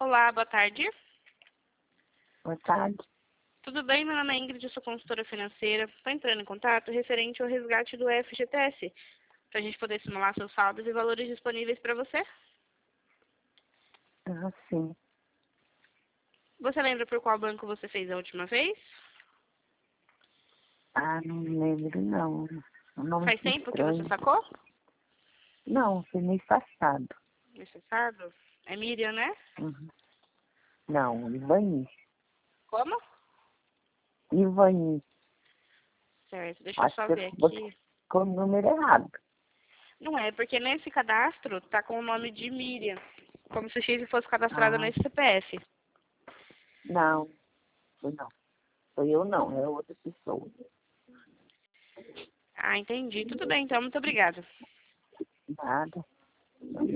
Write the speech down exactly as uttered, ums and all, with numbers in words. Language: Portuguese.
Olá, boa tarde. Boa tarde. Tudo bem? Meu nome é Ingrid, eu sou consultora financeira. Estou entrando em contato referente ao resgate do F G T S, para a gente poder simular seus saldos e valores disponíveis para você. Ah, sim. Você lembra por qual banco você fez a última vez? Ah, não lembro, não. O nome Faz é tempo que estranho. você sacou? Não, foi mês passado. Você sabe? É Miriam, né? Uhum. Não, Ivani. Como? Ivani. Certo, deixa eu Acho só que ver você aqui. ficou o número errado. Não é, porque nesse cadastro tá com o nome de Miriam, como se o X fosse cadastrado Ah, nesse C P F. não. Foi não. Foi eu não, é outra pessoa. Ah, entendi. Tudo bem, então. Muito obrigada. Nada.